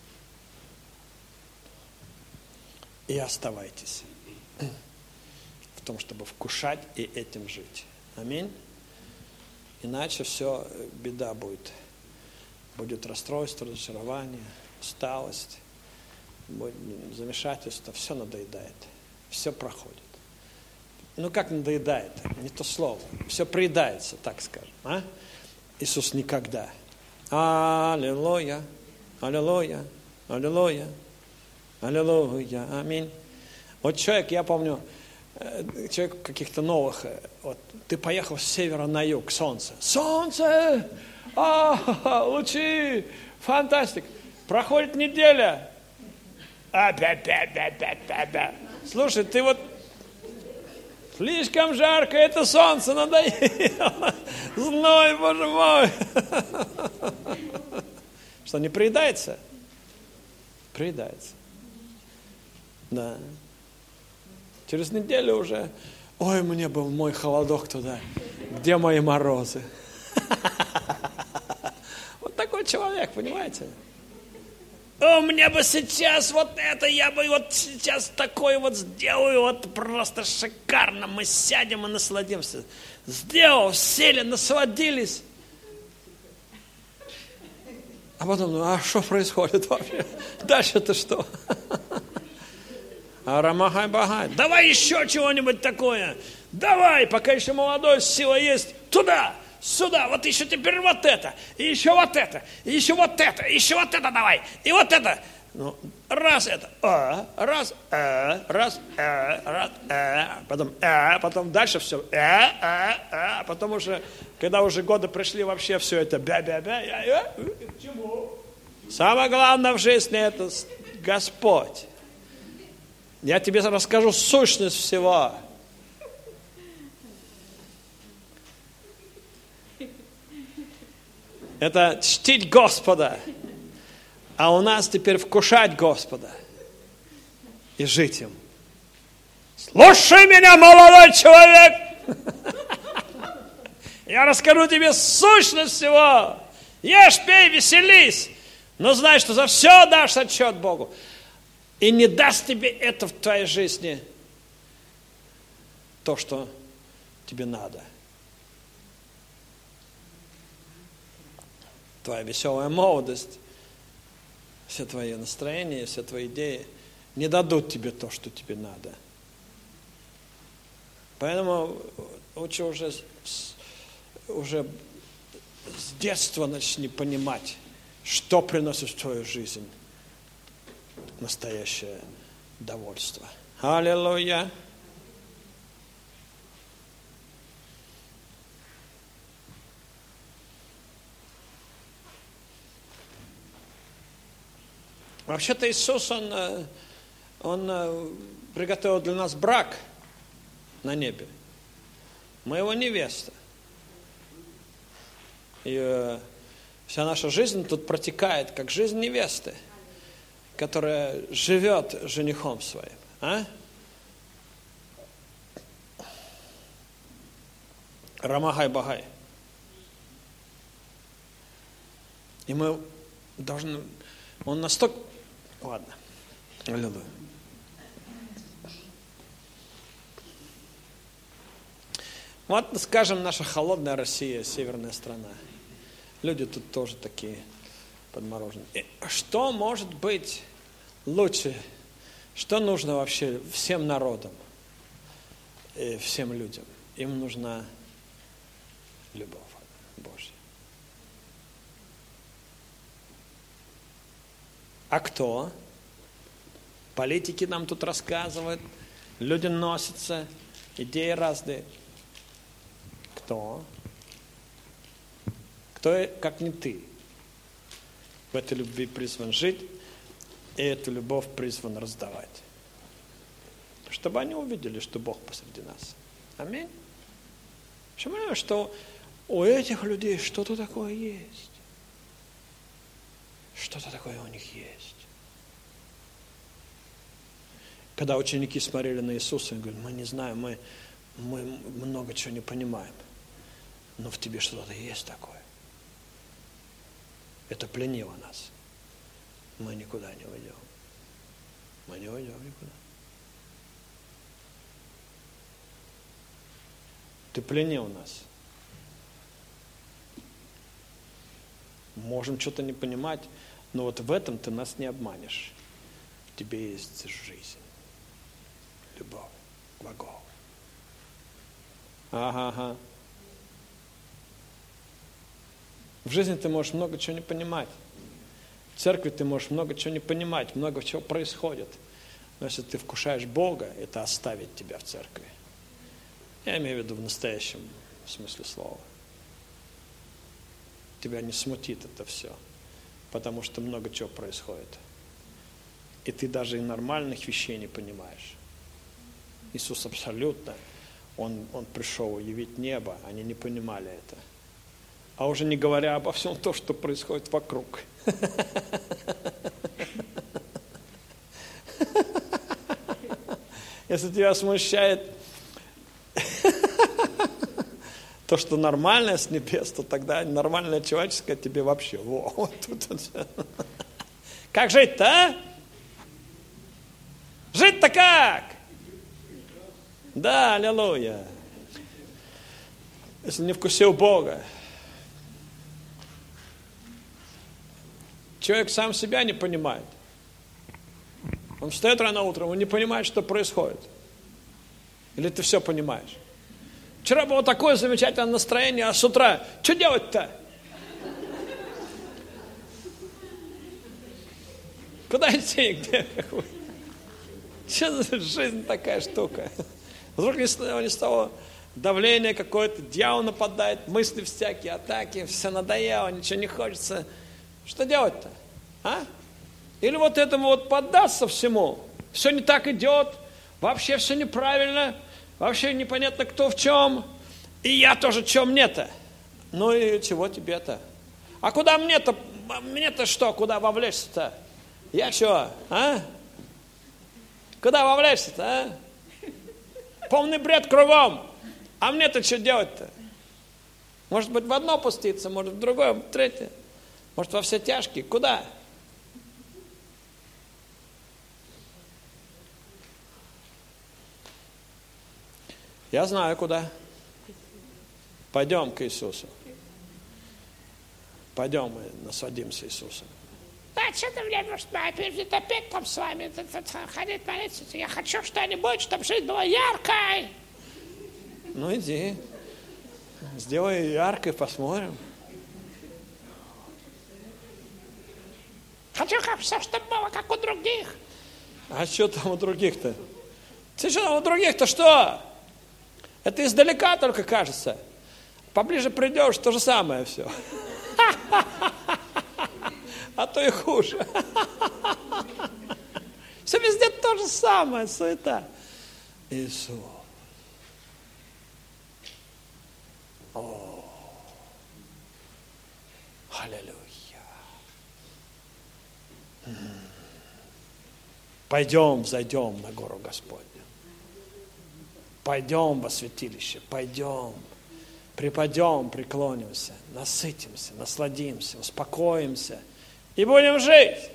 И оставайтесь в том, чтобы вкушать и этим жить. Аминь. Иначе все, беда будет. Будет расстройство, разочарование, усталость, будет замешательство, все надоедает, все проходит. Ну как надоедает? Не то слово. Все приедается, так скажем. А? Иисус никогда. Аллилуйя, аллилуйя, аллилуйя, аллилуйя, аминь. Вот человек, я помню, человек каких-то новых, вот ты поехал с севера на юг, солнце. Солнце! А, лучи! Фантастик! Проходит неделя. А-да-да-да-да-да-да. Слушай, ты вот слишком жарко, это солнце надоело. Зной, боже мой. Что, не приедается? Приедается. Да. Через неделю уже, ой, мне был мой холодок туда. Где мои морозы? Вот такой человек, понимаете? О, мне бы сейчас вот это, я бы вот сейчас такой вот сделаю, вот просто шикарно. Мы сядем и насладимся. Сделал, сели, насладились. А потом, ну а что происходит вообще? Дальше-то что? Арамахай-багай. Давай еще чего-нибудь такое. Давай, пока еще молодой, сила есть. Туда, сюда, вот еще теперь вот это. И еще вот это. И еще вот это. И еще вот это давай. И вот это. Ну, раз это. А, раз, а, раз, а, раз, а. Потом, а, потом дальше все. А, а, а. Потом уже, когда уже годы пришли, вообще все это. Бя-бя-бя. Я, к чему? Самое главное в жизни это Господь. Я тебе расскажу сущность всего. Это чтить Господа. А у нас теперь вкушать Господа. И жить им. Слушай меня, молодой человек. Я расскажу тебе сущность всего. Ешь, пей, веселись. Но знай, что за все дашь отчет Богу. И не даст тебе это в твоей жизни то, что тебе надо. Твоя веселая молодость, все твои настроения, все твои идеи не дадут тебе то, что тебе надо. Поэтому лучше уже с, уже с детства начни понимать, что приносит в твою жизнь настоящее довольство. Аллилуйя! Вообще-то Иисус, Он, Он приготовил для нас брак на небе. Мы Его невеста. И вся наша жизнь тут протекает, как жизнь невесты, которая живет женихом своим. А? Рамахай-багай. И мы должны... Он настолько... Ладно. Аллилуйя. Вот, скажем, наша холодная Россия, северная страна. Люди тут тоже такие подмороженные. И что может быть лучше? Что нужно вообще всем народам и всем людям? Им нужна любовь Божья. А кто? Политики нам тут рассказывают, люди носятся, идеи разные. Кто? Кто, как не ты, в этой любви призван жить, и эту любовь призван раздавать. Чтобы они увидели, что Бог посреди нас. Аминь. Почему? Что у этих людей что-то такое есть. Что-то такое у них есть. Когда ученики смотрели на Иисуса, они говорят, мы не знаем, мы, мы много чего не понимаем. Но в тебе что-то есть такое. Это пленило нас. Мы никуда не уйдем. Мы не уйдем никуда. Ты пленил нас. Можем что-то не понимать, но вот в этом ты нас не обманешь. В тебе есть жизнь, любовь, глагол. Ага, ага. В жизни ты можешь много чего не понимать. В церкви ты можешь много чего не понимать, много чего происходит. Но если ты вкушаешь Бога, это оставит тебя в церкви. Я имею в виду в настоящем смысле слова. Тебя не смутит это все, потому что много чего происходит. И ты даже и нормальных вещей не понимаешь. Иисус абсолютно, Он, он пришел явить небо, они не понимали это. А уже не говоря обо всем том, что происходит вокруг. Если тебя смущает то, что нормальное с небес, то тогда нормальное человеческое тебе вообще. Во, вот тут. Как жить-то, а? Жить-то как? Да, аллилуйя. Если не вкусил Бога, человек сам себя не понимает. Он встает рано утром, он не понимает, что происходит. Или ты все понимаешь? Вчера было такое замечательное настроение, а с утра что делать-то? Куда идти? Где? Что за жизнь такая штука? Вдруг ни с того давление какое-то, дьявол нападает, мысли всякие, атаки, все надоело, ничего не хочется. Что делать-то? А? Или вот этому вот поддаться всему? Все не так идет, вообще все неправильно, вообще непонятно кто в чем, и я тоже, что мне-то? Ну и чего тебе-то? А куда мне-то? Мне-то что, куда вовлечься-то? Я что, а? Куда вовлечься-то, а? Полный бред кругом. А мне-то что делать-то? Может быть, в одно пуститься, может, в другое, в третье. Может, во все тяжкие. Куда? Я знаю, куда. Пойдем к Иисусу. Пойдем мы насладимся Иисусом. Да, что-то мне нужно опять, опять там с вами ходить, молиться. Я хочу что-нибудь, чтобы жизнь была яркой. Ну иди. Сделай ярко, посмотрим. Хочу, как все, чтобы было, как у других. А что там у других-то? Ты что там у других-то что? Это издалека только кажется. Поближе придешь, то же самое все. А то и хуже. Все везде то же самое, суета. Иисус. О, аллилуйя. Пойдем, зайдем на гору Господню. Пойдем во святилище, пойдем, припадем, преклонимся, насытимся, насладимся, успокоимся и будем жить.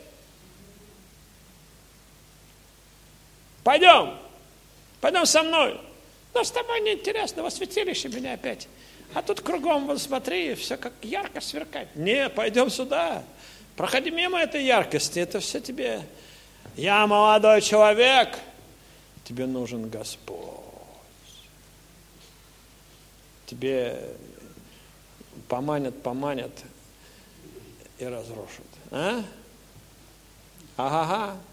Пойдем, пойдем со мной. Но с тобой неинтересно, во святилище меня опять. А тут кругом, вот смотри, все как ярко сверкает. Не, пойдем сюда. Проходи мимо этой яркости, это все тебе. Я молодой человек, тебе нужен Господь. Тебе поманят, поманят и разрушат. А? Ага-га.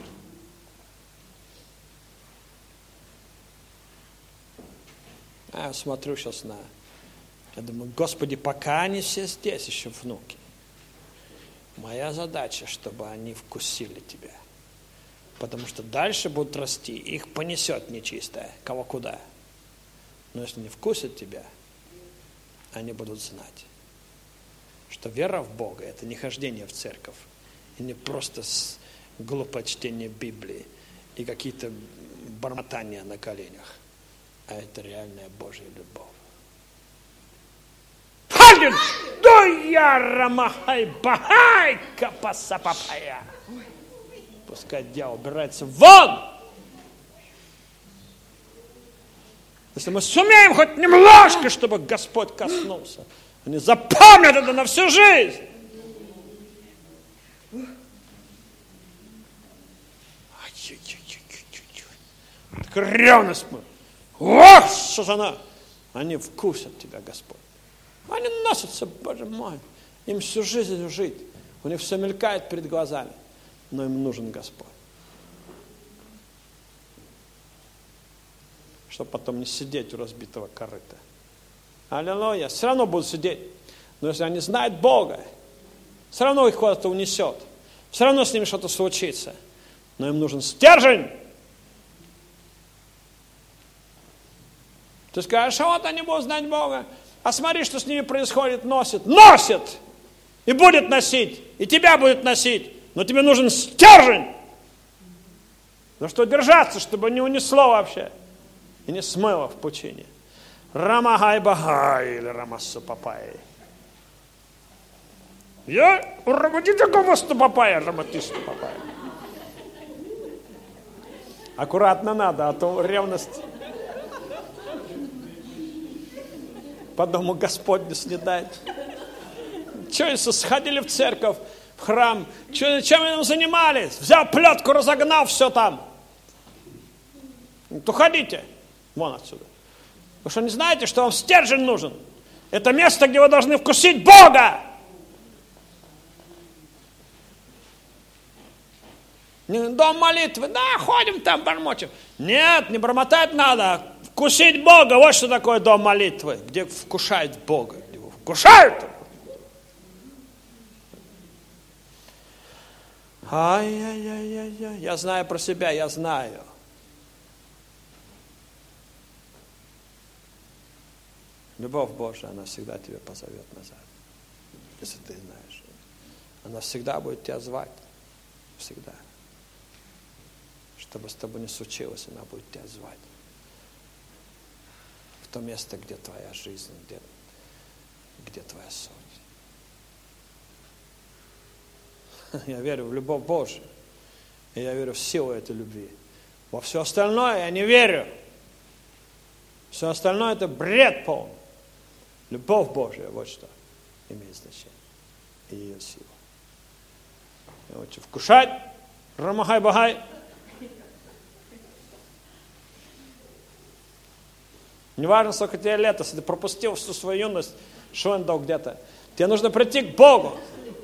А я смотрю сейчас на... Я думаю, Господи, пока они все здесь, еще внуки. Моя задача, чтобы они вкусили Тебя. Потому что дальше будут расти, их понесет нечистое, кого куда. Но если не вкусят Тебя, они будут знать, что вера в Бога – это не хождение в церковь, и не просто глупое чтение Библии и какие-то бормотания на коленях, а это реальная Божья любовь. Пускай дьявол убирается вон! Если мы сумеем хоть немножко, чтобы Господь коснулся, они запомнят это на всю жизнь. Такая ревность мы. Ох, сатана! Они вкусят Тебя, Господь. Они носятся, Боже мой. Им всю жизнь жить. У них все мелькает перед глазами. Но им нужен Господь. Чтобы потом не сидеть у разбитого корыта. Аллилуйя. Все равно будут сидеть. Но если они знают Бога, все равно их куда-то унесет. Все равно с ними что-то случится. Но им нужен стержень. Ты скажешь, а вот они будут знать Бога. А смотри, что с ними происходит, носит. Носит! И будет носить. И тебя будет носить. Но тебе нужен стержень. За что держаться, чтобы не унесло вообще. И не смыло в пучине. Рамагай-багай или рамассу-папай. Я ураводите кого-сту-папая, раматисту-папая. Аккуратно надо, а то ревность... По дому Господню снедает. Что, если сходили в церковь, в храм, что, чем они там занимались? Взял плетку, разогнал все там. То ходите вон отсюда. Вы что, не знаете, что вам стержень нужен? Это место, где вы должны вкусить Бога. Дом молитвы. Да, ходим там, бормочем. Нет, не бормотать надо. Вкусить Бога. Вот что такое дом молитвы. Где вкушают Бога. Где его вкушают. Ай-яй-яй-яй-яй. Я знаю про себя, я знаю. Любовь Божия, она всегда тебя позовет назад. Если ты знаешь. Она всегда будет тебя звать. Всегда. Что бы с тобой ни случилось, она будет тебя звать. В то место, где твоя жизнь, где, где твоя суть. Я верю в любовь Божию. И я верю в силу этой любви. Во все остальное я не верю. Все остальное это бред полный. Любовь Божия, вот что имеет значение. И ее сила. Я хочу вкушать. Рамахай-багай. Неважно, сколько тебе лет, если ты пропустил всю свою юность, швендал где-то. Тебе нужно прийти к Богу.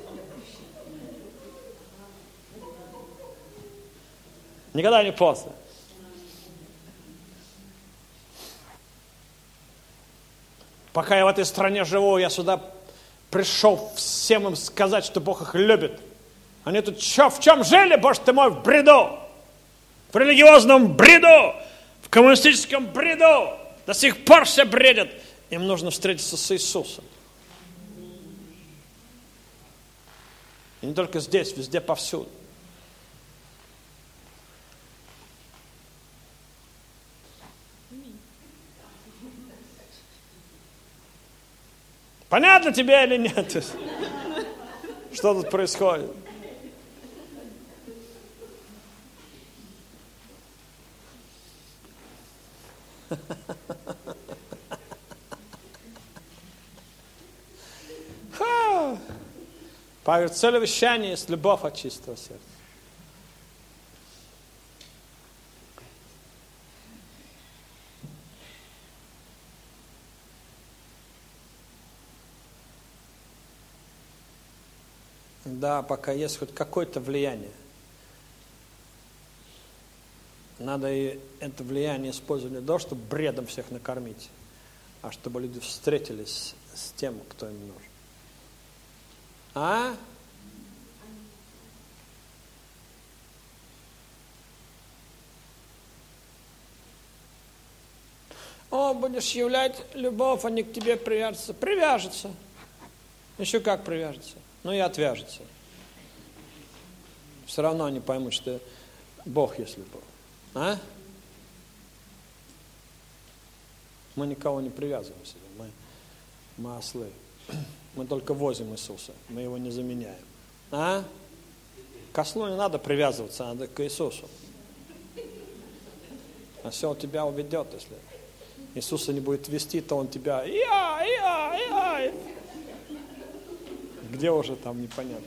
Никогда не поздно. Пока я в этой стране живу, я сюда пришел всем им сказать, что Бог их любит. Они тут чё, в чем жили, Боже ты мой, в бреду? В религиозном бреду, в коммунистическом бреду. До сих пор все бредят. Им нужно встретиться с Иисусом. И не только здесь, везде, повсюду. Понятно тебе или нет? Что тут происходит? Павел, цель вещания есть любовь от чистого сердца. Да, пока есть хоть какое-то влияние, надо и это влияние использовать не для того, чтобы бредом всех накормить, а чтобы люди встретились с тем, кто им нужен. А? О, будешь являть любовь, они к тебе привяжутся. Привяжутся. Еще как привяжутся. Ну и отвяжутся. Все равно они поймут, что Бог есть любовь. А? Мы никого не привязываем к себе. Мы, мы ослы. Мы только возим Иисуса. Мы его не заменяем. А? К ослу не надо привязываться, надо к Иисусу. Осел тебя уведет, если Иисуса не будет вести, то он тебя я, я, я. Где уже там непонятно.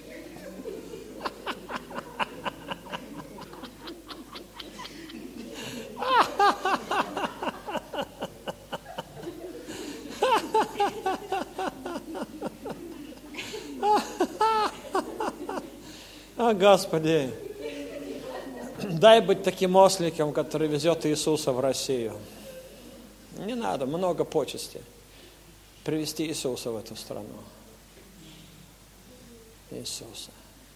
О, Господи, дай быть таким осликом, который везет Иисуса в Россию. Не надо много почестей. Привести Иисуса в эту страну. Иисуса.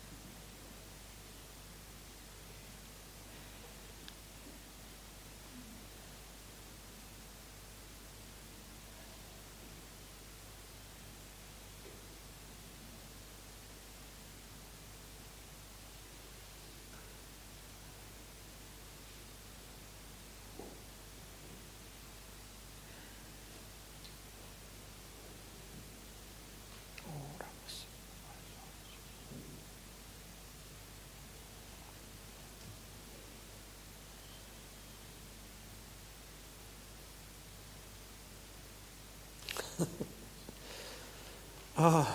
А.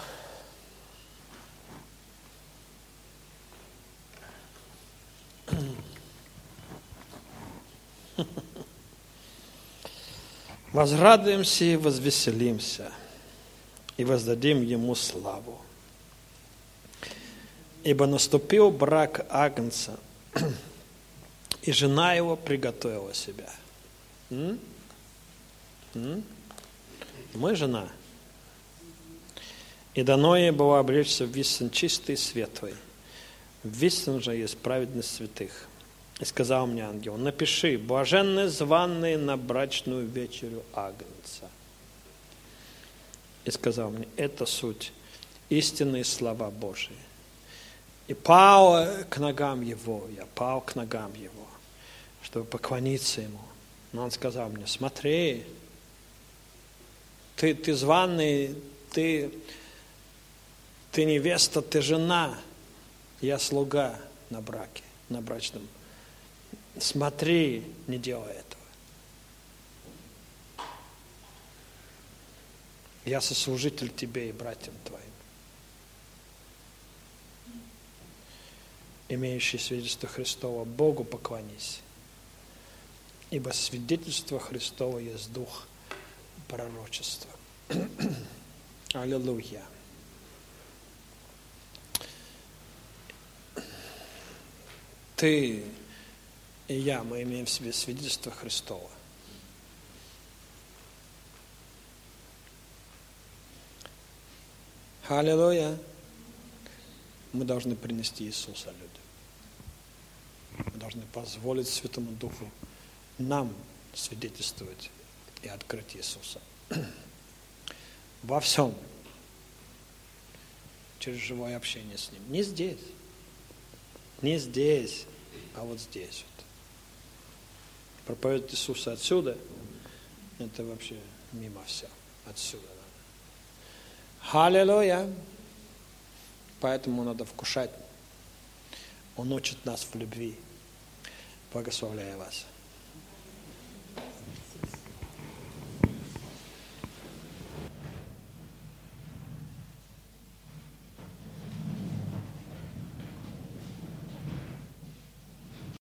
Возрадуемся и возвеселимся, и воздадим Ему славу. Ибо наступил брак Агнца, и жена его приготовила себя. М? М? Мы жена. И дано ей было облечься в висен чистый и светлый. В висен же есть праведность святых. И сказал мне ангел: напиши: блаженны званые на брачную вечерю Агнца. И сказал мне: это суть истинные слова Божии. И пал к ногам его, я пал к ногам его, чтобы поклониться ему. Но он сказал мне: смотри, ты, ты званый, ты, ты невеста, ты жена, я слуга на браке, на брачном. Смотри, не делай этого. Я сослужитель тебе и братьям твоим, имеющий свидетельство Христова. Богу поклонись, ибо свидетельство Христово есть дух пророчество. Аллилуйя. Ты и я, мы имеем в себе свидетельство Христово. Аллилуйя. Мы должны принести Иисуса людям. Мы должны позволить Святому Духу нам свидетельствовать и открыть Иисуса. Во всем. Через живое общение с Ним. Не здесь. Не здесь, а вот здесь вот. Проповедовать Иисуса отсюда, это вообще мимо все. Отсюда надо. Аллилуйя. Поэтому надо вкушать. Он учит нас в любви. Благословляю вас.